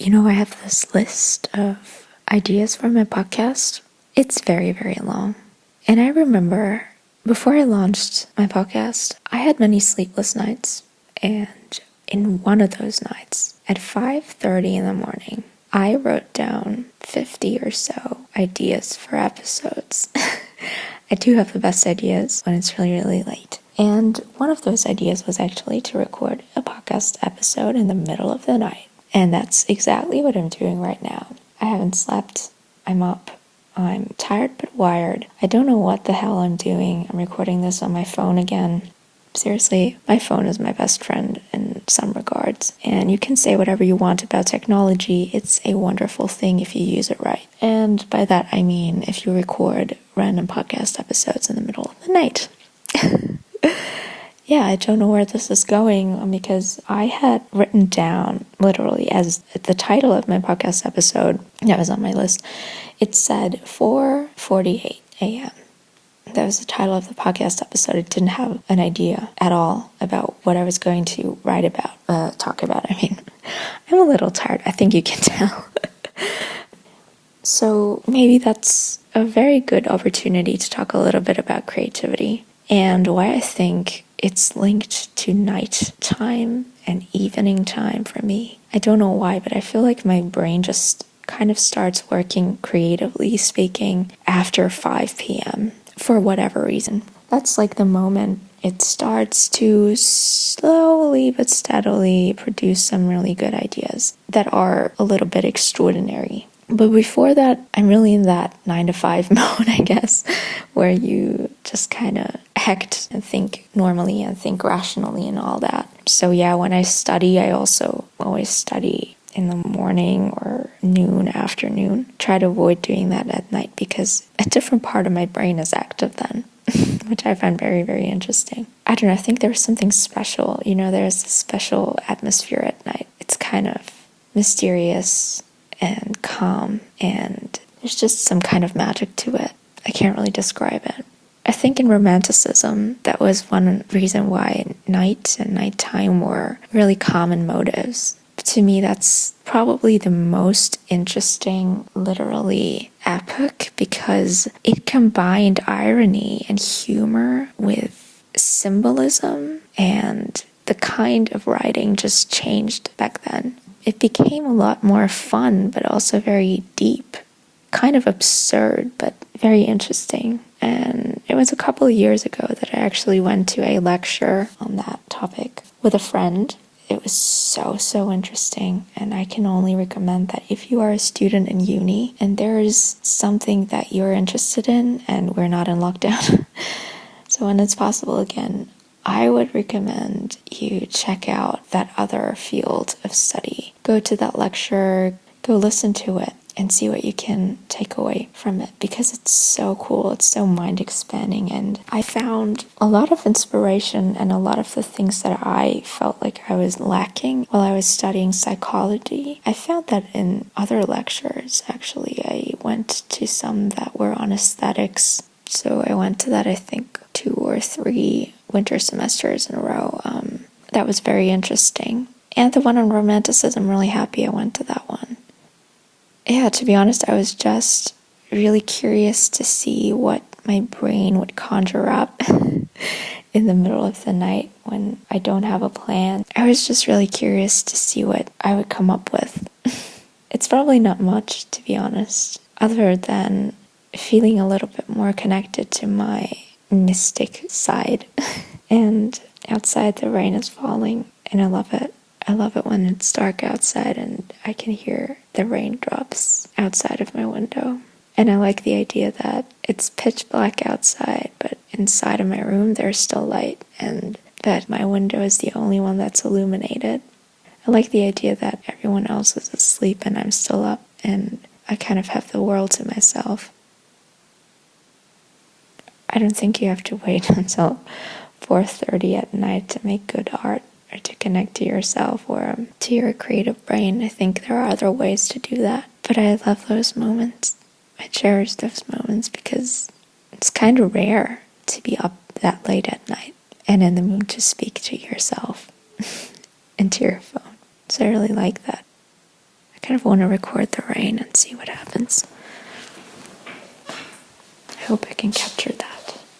I have this list of ideas for my podcast. It's very, very long. And I remember before I launched my podcast, I had many sleepless nights. And in one of those nights, at 5:30 in the morning, I wrote down 50 or so ideas for episodes. I do have the best ideas when it's really, really late. And one of those ideas was actually to record a podcast episode in the middle of the night. And that's exactly what I'm doing right now. I haven't slept. I'm up. I'm tired but wired. I don't know what the hell I'm doing. I'm recording this on my phone again. Seriously, my phone is my best friend in some regards. And you can say whatever you want about technology. It's a wonderful thing if you use it right. And by that I mean if you record random podcast episodes in the middle of the night. Yeah, I don't know where this is going because I had written down literally as the title of my podcast episode that was on my list. It said 4:48 a.m. That was the title of the podcast episode. It didn't have an idea at all about what I was going to talk about. I mean, I'm a little tired. I think you can tell. So maybe that's a very good opportunity to talk a little bit about creativity and why I think it's linked to night time and evening time for me. I don't know why, but I feel like my brain just kind of starts working creatively speaking after 5 p.m. for whatever reason. That's like the moment it starts to slowly but steadily produce some really good ideas that are a little bit extraordinary. But before that, I'm really in that 9 to 5 mode, I guess, where you just kind of act and think normally and think rationally and all that. So yeah, when I study, I also always study in the morning or noon, afternoon. Try to avoid doing that at night because a different part of my brain is active then, which I find very, very interesting. I don't know, I think there's something special. There's a special atmosphere at night. It's kind of mysterious and calm, and there's just some kind of magic to it. I can't really describe it. I think in Romanticism, that was one reason why night and nighttime were really common motives. To me, that's probably the most interesting, literally, epoch because it combined irony and humor with symbolism, and the kind of writing just changed back then. It became a lot more fun, but also very deep, kind of absurd, but very interesting. And it was a couple of years ago that I actually went to a lecture on that topic with a friend. It was so interesting, and I can only recommend that if you are a student in uni and there is something that you're interested in and we're not in lockdown, so when it's possible again, I would recommend you check out that other field of study. Go to that lecture, go listen to it, and see what you can take away from it because it's so cool, it's so mind-expanding, and I found a lot of inspiration and a lot of the things that I felt like I was lacking while I was studying psychology. I found that in other lectures, actually. I went to some that were on aesthetics, so I went to that, I think, 2 or 3 winter semesters in a row. That was very interesting. And the one on Romanticism, I'm really happy I went to that one. Yeah, to be honest, I was just really curious to see what my brain would conjure up in the middle of the night when I don't have a plan. I was just really curious to see what I would come up with. It's probably not much, to be honest, other than feeling a little bit more connected to my mystic side. And outside the rain is falling, and I love it. I love it when it's dark outside and I can hear the raindrops outside of my window. And I like the idea that it's pitch black outside, but inside of my room there's still light, and that my window is the only one that's illuminated. I like the idea that everyone else is asleep and I'm still up, and I kind of have the world to myself. I don't think you have to wait until 4:30 at night to make good art or to connect to yourself or to your creative brain. I think there are other ways to do that. But I love those moments. I cherish those moments because it's kind of rare to be up that late at night and in the mood to speak to yourself and to your phone. So I really like that. kind of want to record the rain and see what happens. I hope I can capture that.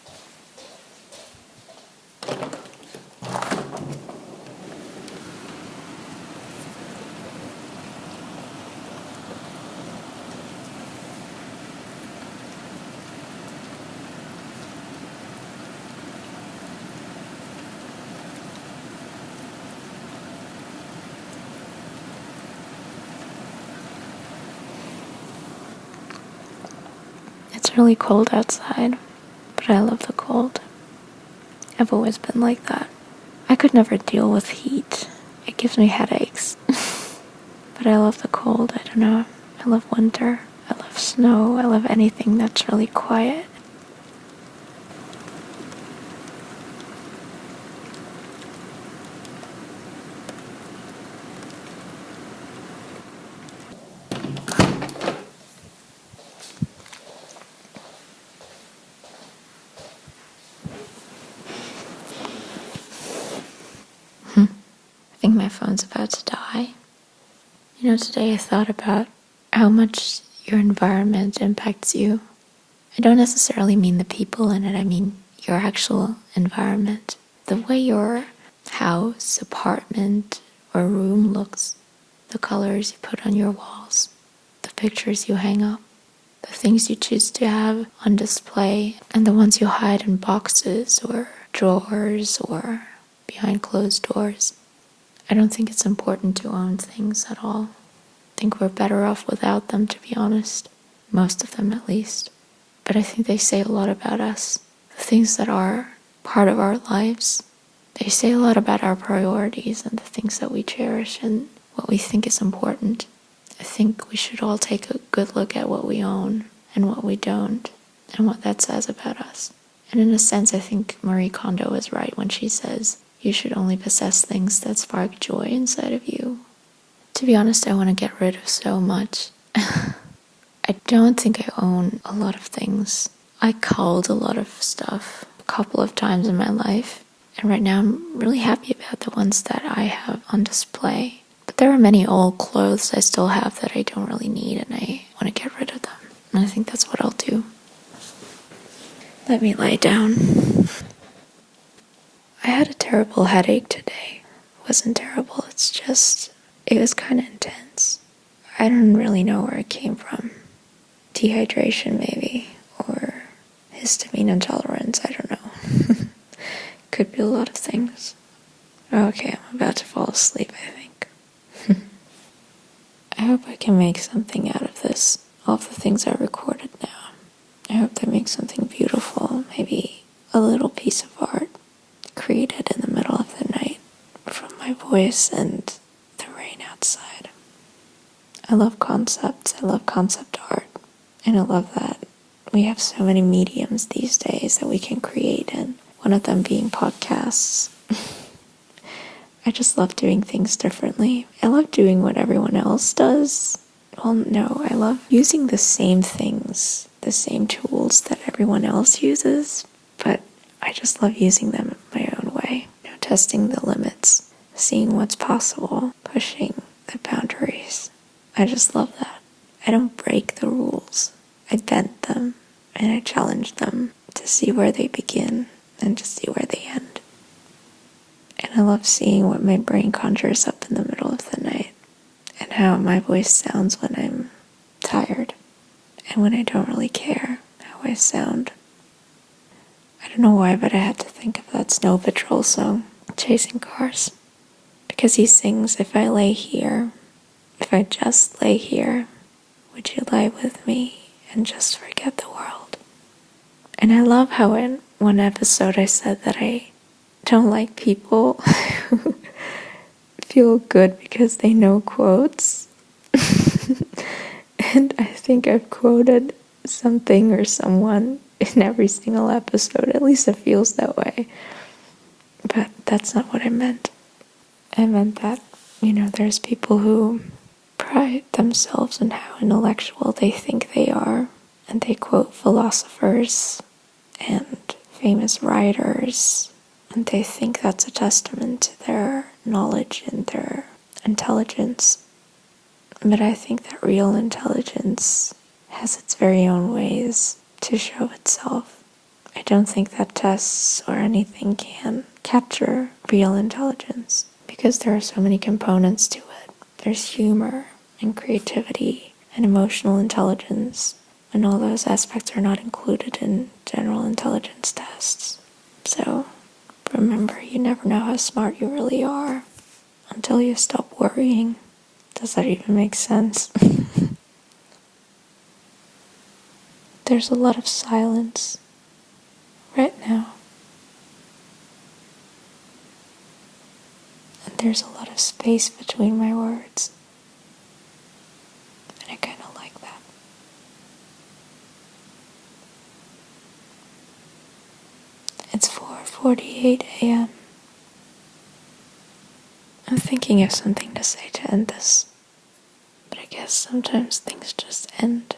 It's really cold outside, but I love the cold. I've always been like that. I could never deal with heat. It gives me headaches. But I love the cold, I don't know. I love winter. I love snow. I love anything that's really quiet. I think my phone's about to die. Today I thought about how much your environment impacts you. I don't necessarily mean the people in it, I mean your actual environment. The way your house, apartment, or room looks, the colors you put on your walls, the pictures you hang up, the things you choose to have on display, and the ones you hide in boxes or drawers or behind closed doors. I don't think it's important to own things at all. I think we're better off without them, to be honest. Most of them, at least. But I think they say a lot about us. The things that are part of our lives, they say a lot about our priorities and the things that we cherish and what we think is important. I think we should all take a good look at what we own and what we don't, and what that says about us. And in a sense, I think Marie Kondo is right when she says, you should only possess things that spark joy inside of you. To be honest, I want to get rid of so much. I don't think I own a lot of things. I culled a lot of stuff a couple of times in my life, and right now I'm really happy about the ones that I have on display. But there are many old clothes I still have that I don't really need, and I want to get rid of them. And I think that's what I'll do. Let me lie down. I had a terrible headache today. It wasn't terrible, it was kind of intense. I don't really know where it came from. Dehydration, maybe, or histamine intolerance, I don't know. Could be a lot of things. Okay, I'm about to fall asleep, I think. I hope I can make something out of this, all of the things I recorded now. I hope they make something beautiful, maybe a little piece of art created in the middle of the night from my voice and the rain outside. I love concepts, I love concept art, and I love that we have so many mediums these days that we can create, and one of them being podcasts. I just love doing things differently. I love doing what everyone else does. Well, no, I love using the same things, the same tools that everyone else uses, but I just love using them my own way. Testing the limits, seeing what's possible, pushing the boundaries. I just love that. I don't break the rules. I bend them and I challenge them to see where they begin and to see where they end. And I love seeing what my brain conjures up in the middle of the night and how my voice sounds when I'm tired and when I don't really care how I sound. I don't know why, but I had to think of that Snow Patrol song, Chasing Cars, because he sings, if I lay here, if I just lay here, would you lie with me and just forget the world? And I love how in one episode I said that I don't like people who feel good because they know quotes. And I think I've quoted something or someone in every single episode. At least it feels that way. But that's not what I meant. I meant that, there's people who pride themselves in how intellectual they think they are, and they quote philosophers and famous writers, and they think that's a testament to their knowledge and their intelligence. But I think that real intelligence has its very own ways to show itself. I don't think that tests or anything can capture real intelligence because there are so many components to it. There's humor and creativity and emotional intelligence, and all those aspects are not included in general intelligence tests. So remember, you never know how smart you really are until you stop worrying. Does that even make sense? There's a lot of silence right now. And there's a lot of space between my words. And I kind of like that. It's 4:48 a.m. I'm thinking of something to say to end this. But I guess sometimes things just end.